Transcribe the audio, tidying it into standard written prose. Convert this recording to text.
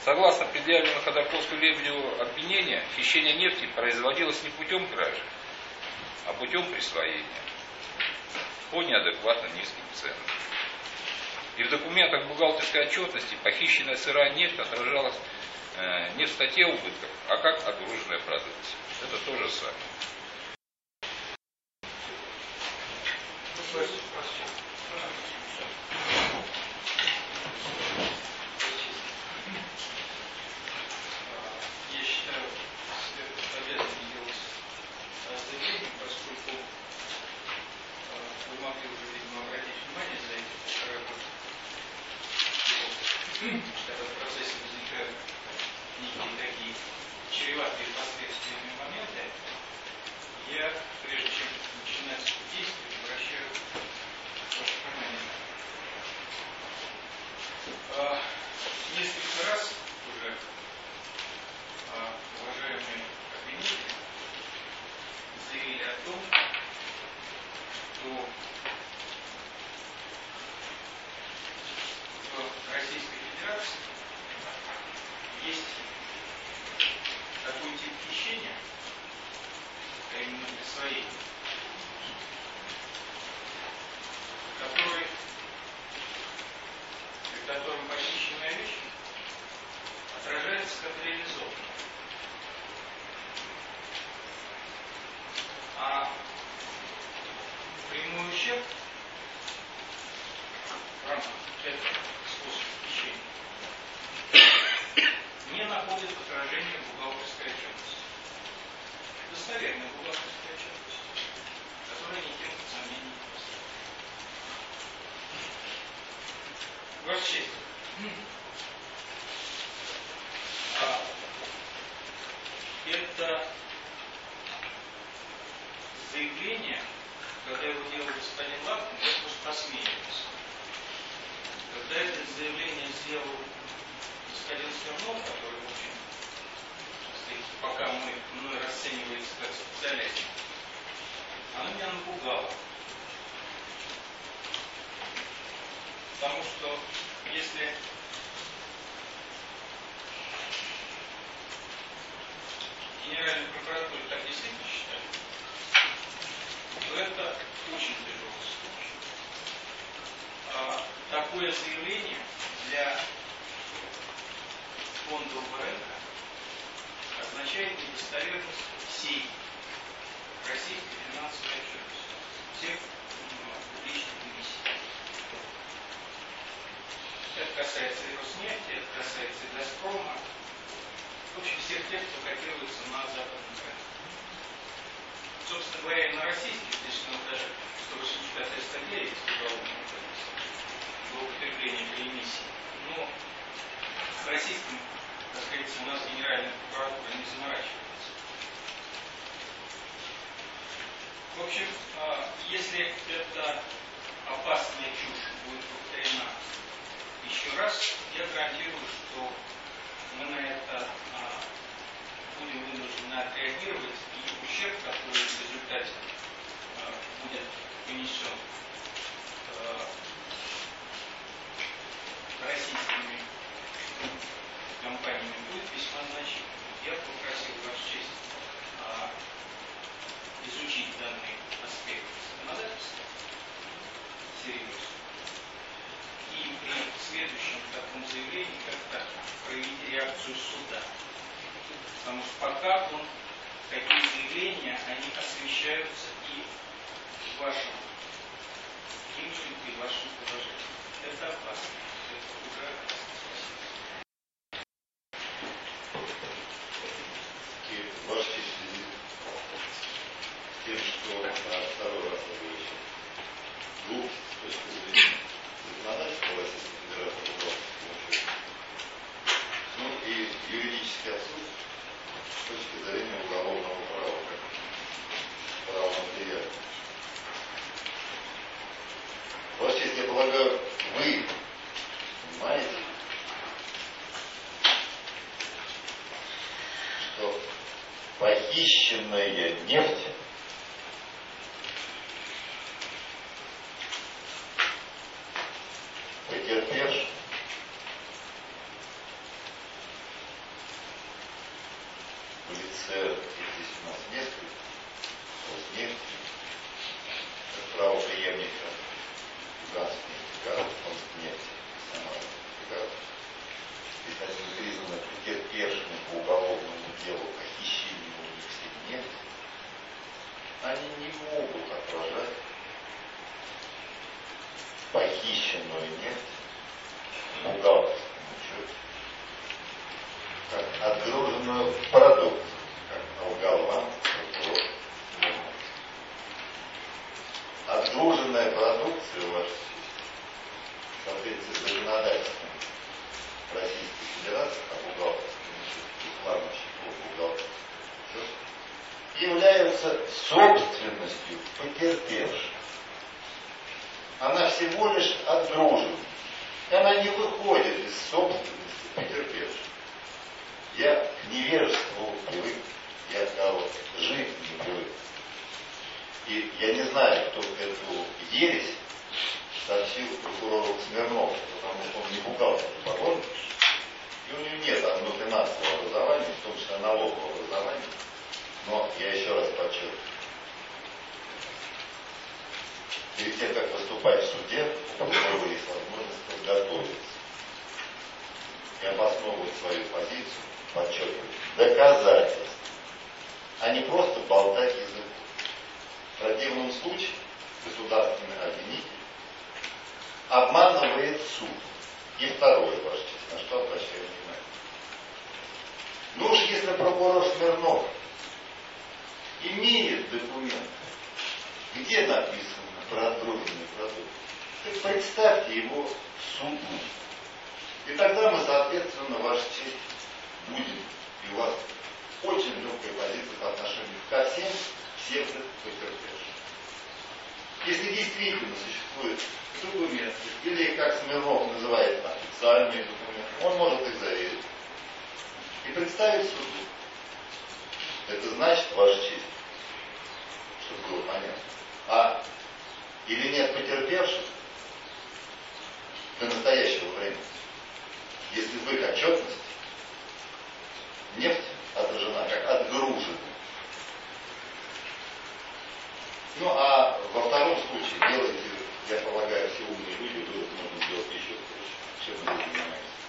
Согласно предъявленному Ходорковскому-Лебедеву обвинения, хищение нефти производилось не путем кражи, а путем присвоения по неадекватно низким ценам. И в документах бухгалтерской отчетности похищенная сырая нефть отражалась не в статье убытков, а как отгруженная продукция. Это то же самое. Это заявление, когда его делал господин Лапкин, я просто посмеялся. Когда это заявление сделал господин Смирнов, который, в общем, пока мной расценивается как специалист, оно меня напугало. Потому что если Генеральная прокуратура так действительно считает, то это очень тяжелый случай. Такое заявление для фондового рынка означает недостоверность всей российской финансовой отчетности, всех публичных эмиссий. Это касается и Роснефти, это касается и Газпрома, в общем, всех тех, кто котируется на западном рынке. Собственно говоря, и на российских, если даже 185 статья есть уголовного кодекса, злоупотребление при эмиссии. Но с российским, так сказать, у нас Генеральная прокуратура не заморачивается. В общем, если эта опасная чушь будет повторена еще раз, я гарантирую, что мы на это будем вынуждены отреагировать, и ущерб, который в результате будет понесен российскими компаниями, будет весьма значительным. Я попросил Вашу честь изучить данный аспект законодательства серьезно. И при следующем таком заявлении как-то провести реакцию суда. Потому что пока такие заявления, они освещаются и вашим имиджем, и вашим положением. Это опасно. Это пугает. Ваша честь, тем, что второй раз двух точки зрения законодательства Российской Федерации, ну и юридический отсутствие с точки зрения уголовного права, как права материала. Ваша честь, я полагаю, вы понимаете, что похищенная нефть потерпевшим в лице, здесь у нас нет, Роснефти, как правопреемника Луганской бригады, Констнефти, Самарской бригады. Здесь они признаны претерпевшими по уголовному делу похищения у них всей нефти. Они не могут отражать похищенную нефть в бухгалтерском учете как отгруженную продукцию, как налгал вам прокурор Смирнов. Отгруженная продукция, ваша честь, в соответствии с законодательством Российской Федерации о бухгалтерском учете, укладных счетов бухгалтерского учета, являются собственностью потерпевших. Она всего лишь отгружена. И она не выходит из собственности потерпевших. Я к невежеству привык, я к лжи не привык. И я не знаю, кто эту ересь сообщил прокурору Смирнову, потому что он не бухгалтер погон, и у него нет одного финансового образования, в том числе налогового образования. Но я еще раз подчеркиваю, перед тем, как выступать в суде, у прокурора есть возможность подготовиться и обосновывать свою позицию, подчеркивать доказательства, а не просто болтать языком. В противном случае государственный обвинитель обманывает суд. И второе, ваша честь, на что обращаю внимание. Ну уж если прокурор Смирнов имеет документ, где написано про отгруженный продукт, так представьте его суду. И тогда мы, соответственно, ваша честь, будем и у вас очень легкая позиция по отношению ко всем потерпевшим. Если действительно существует документы, или, как Смирнов называет, официальные документы, он может их заверить и представить суду. Это значит, ваша честь, чтобы было понятно, или нет потерпевших до настоящего времени, если в их отчетности нефть отражена как отгруженная. Ну а во втором случае делайте, я полагаю, все умные люди, вывод можно сделать еще проще, чем вы занимаетесь.